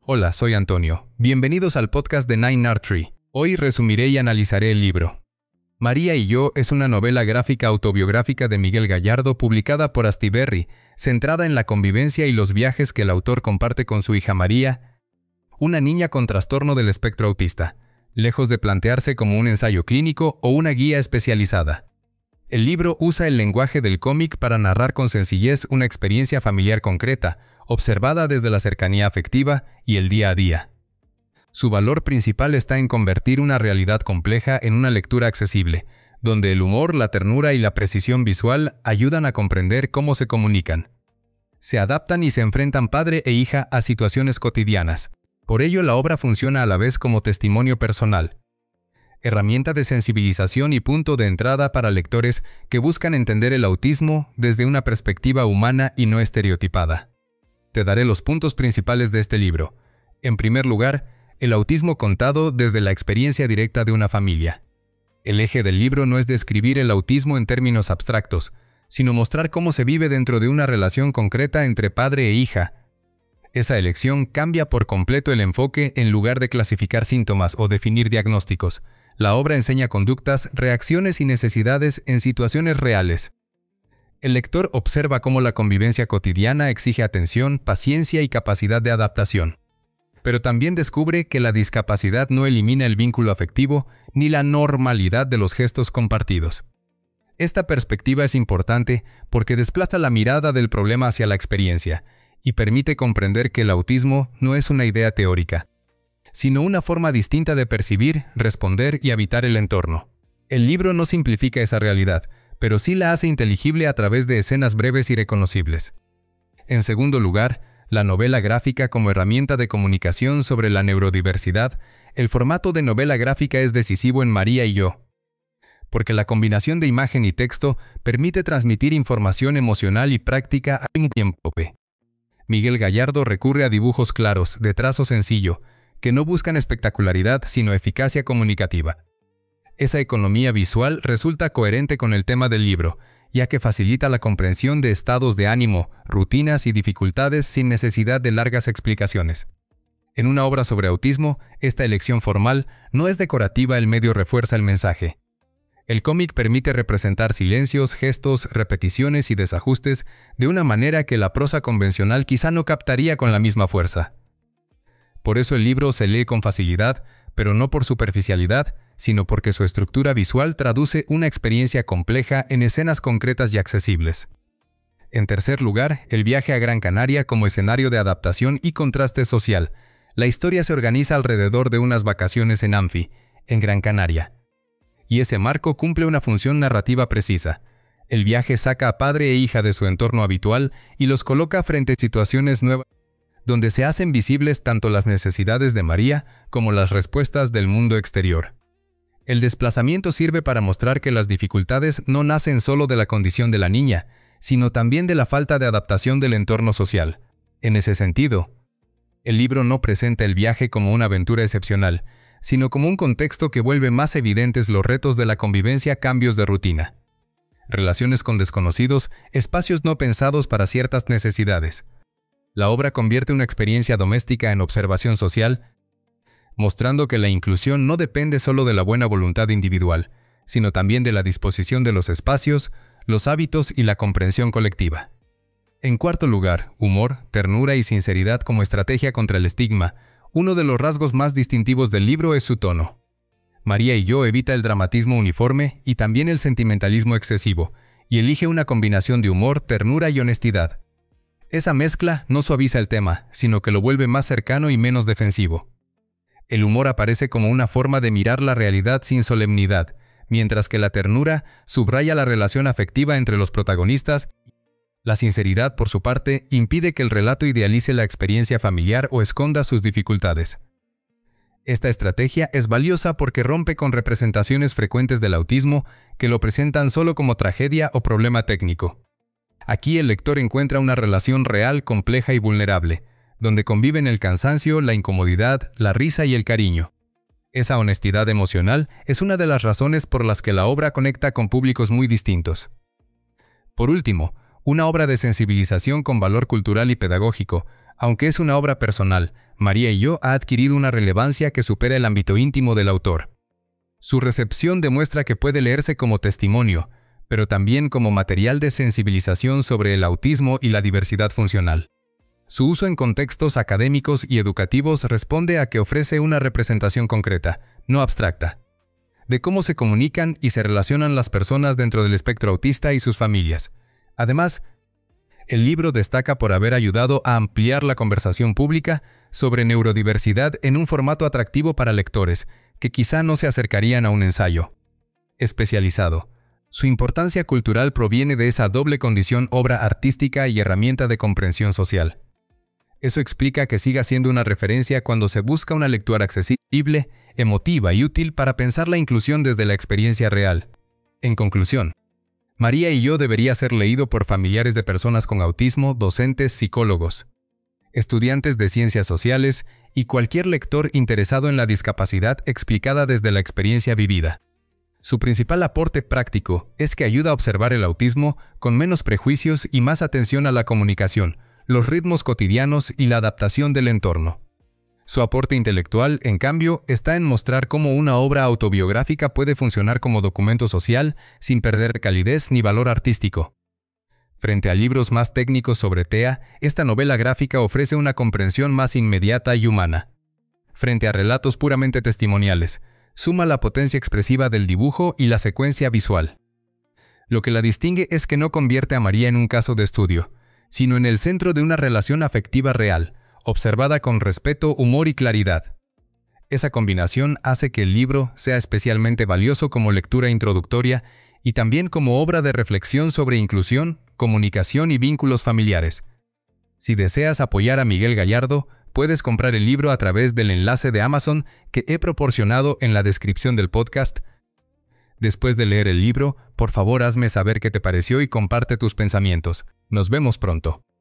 Hola, soy Antonio. Bienvenidos al podcast de Nine Art Tree. Hoy resumiré y analizaré el libro María y yo es una novela gráfica autobiográfica de Miguel Gallardo publicada por Astiberri, centrada en la convivencia y los viajes que el autor comparte con su hija María, una niña con trastorno del espectro autista, lejos de plantearse como un ensayo clínico o una guía especializada. El libro usa el lenguaje del cómic para narrar con sencillez una experiencia familiar concreta, observada desde la cercanía afectiva y el día a día. Su valor principal está en convertir una realidad compleja en una lectura accesible, donde el humor, la ternura y la precisión visual ayudan a comprender cómo se comunican. Se adaptan y se enfrentan padre e hija a situaciones cotidianas. Por ello, la obra funciona a la vez como testimonio personal, herramienta de sensibilización y punto de entrada para lectores que buscan entender el autismo desde una perspectiva humana y no estereotipada. Te daré los puntos principales de este libro. En primer lugar, el autismo contado desde la experiencia directa de una familia. El eje del libro no es describir el autismo en términos abstractos, sino mostrar cómo se vive dentro de una relación concreta entre padre e hija. Esa elección cambia por completo el enfoque en lugar de clasificar síntomas o definir diagnósticos. La obra enseña conductas, reacciones y necesidades en situaciones reales. El lector observa cómo la convivencia cotidiana exige atención, paciencia y capacidad de adaptación. Pero también descubre que la discapacidad no elimina el vínculo afectivo ni la normalidad de los gestos compartidos. Esta perspectiva es importante porque desplaza la mirada del problema hacia la experiencia y permite comprender que el autismo no es una idea teórica, sino una forma distinta de percibir, responder y habitar el entorno. El libro no simplifica esa realidad, pero sí la hace inteligible a través de escenas breves y reconocibles. En segundo lugar, la novela gráfica como herramienta de comunicación sobre la neurodiversidad. El formato de novela gráfica es decisivo en María y yo, porque la combinación de imagen y texto permite transmitir información emocional y práctica al mismo tiempo. Miguel Gallardo recurre a dibujos claros, de trazo sencillo, que no buscan espectacularidad sino eficacia comunicativa. Esa economía visual resulta coherente con el tema del libro, ya que facilita la comprensión de estados de ánimo, rutinas y dificultades sin necesidad de largas explicaciones. En una obra sobre autismo, esta elección formal no es decorativa, el medio refuerza el mensaje. El cómic permite representar silencios, gestos, repeticiones y desajustes de una manera que la prosa convencional quizá no captaría con la misma fuerza. Por eso el libro se lee con facilidad, pero no por superficialidad, sino porque su estructura visual traduce una experiencia compleja en escenas concretas y accesibles. En tercer lugar, el viaje a Gran Canaria como escenario de adaptación y contraste social. La historia se organiza alrededor de unas vacaciones en Amphi, en Gran Canaria. Y ese marco cumple una función narrativa precisa. El viaje saca a padre e hija de su entorno habitual y los coloca frente a situaciones nuevas, donde se hacen visibles tanto las necesidades de María como las respuestas del mundo exterior. El desplazamiento sirve para mostrar que las dificultades no nacen solo de la condición de la niña, sino también de la falta de adaptación del entorno social. En ese sentido, el libro no presenta el viaje como una aventura excepcional, sino como un contexto que vuelve más evidentes los retos de la convivencia, cambios de rutina, relaciones con desconocidos, espacios no pensados para ciertas necesidades. La obra convierte una experiencia doméstica en observación social, mostrando que la inclusión no depende solo de la buena voluntad individual, sino también de la disposición de los espacios, los hábitos y la comprensión colectiva. En cuarto lugar, humor, ternura y sinceridad como estrategia contra el estigma. Uno de los rasgos más distintivos del libro es su tono. María y yo evita el dramatismo uniforme y también el sentimentalismo excesivo, y elige una combinación de humor, ternura y honestidad. Esa mezcla no suaviza el tema, sino que lo vuelve más cercano y menos defensivo. El humor aparece como una forma de mirar la realidad sin solemnidad, mientras que la ternura subraya la relación afectiva entre los protagonistas. La sinceridad, por su parte, impide que el relato idealice la experiencia familiar o esconda sus dificultades. Esta estrategia es valiosa porque rompe con representaciones frecuentes del autismo que lo presentan solo como tragedia o problema técnico. Aquí el lector encuentra una relación real, compleja y vulnerable, donde conviven el cansancio, la incomodidad, la risa y el cariño. Esa honestidad emocional es una de las razones por las que la obra conecta con públicos muy distintos. Por último, una obra de sensibilización con valor cultural y pedagógico, aunque es una obra personal, María y yo ha adquirido una relevancia que supera el ámbito íntimo del autor. Su recepción demuestra que puede leerse como testimonio, pero también como material de sensibilización sobre el autismo y la diversidad funcional. Su uso en contextos académicos y educativos responde a que ofrece una representación concreta, no abstracta, de cómo se comunican y se relacionan las personas dentro del espectro autista y sus familias. Además, el libro destaca por haber ayudado a ampliar la conversación pública sobre neurodiversidad en un formato atractivo para lectores que quizá no se acercarían a un ensayo especializado. Su importancia cultural proviene de esa doble condición: obra artística y herramienta de comprensión social. Eso explica que siga siendo una referencia cuando se busca una lectura accesible, emotiva y útil para pensar la inclusión desde la experiencia real. En conclusión, María y yo debería ser leído por familiares de personas con autismo, docentes, psicólogos, estudiantes de ciencias sociales y cualquier lector interesado en la discapacidad explicada desde la experiencia vivida. Su principal aporte práctico es que ayuda a observar el autismo con menos prejuicios y más atención a la comunicación, los ritmos cotidianos y la adaptación del entorno. Su aporte intelectual, en cambio, está en mostrar cómo una obra autobiográfica puede funcionar como documento social sin perder calidez ni valor artístico. Frente a libros más técnicos sobre TEA, esta novela gráfica ofrece una comprensión más inmediata y humana. Frente a relatos puramente testimoniales, suma la potencia expresiva del dibujo y la secuencia visual. Lo que la distingue es que no convierte a María en un caso de estudio, sino en el centro de una relación afectiva real, observada con respeto, humor y claridad. Esa combinación hace que el libro sea especialmente valioso como lectura introductoria y también como obra de reflexión sobre inclusión, comunicación y vínculos familiares. Si deseas apoyar a Miguel Gallardo, puedes comprar el libro a través del enlace de Amazon que he proporcionado en la descripción del podcast. Después de leer el libro, por favor hazme saber qué te pareció y comparte tus pensamientos. Nos vemos pronto.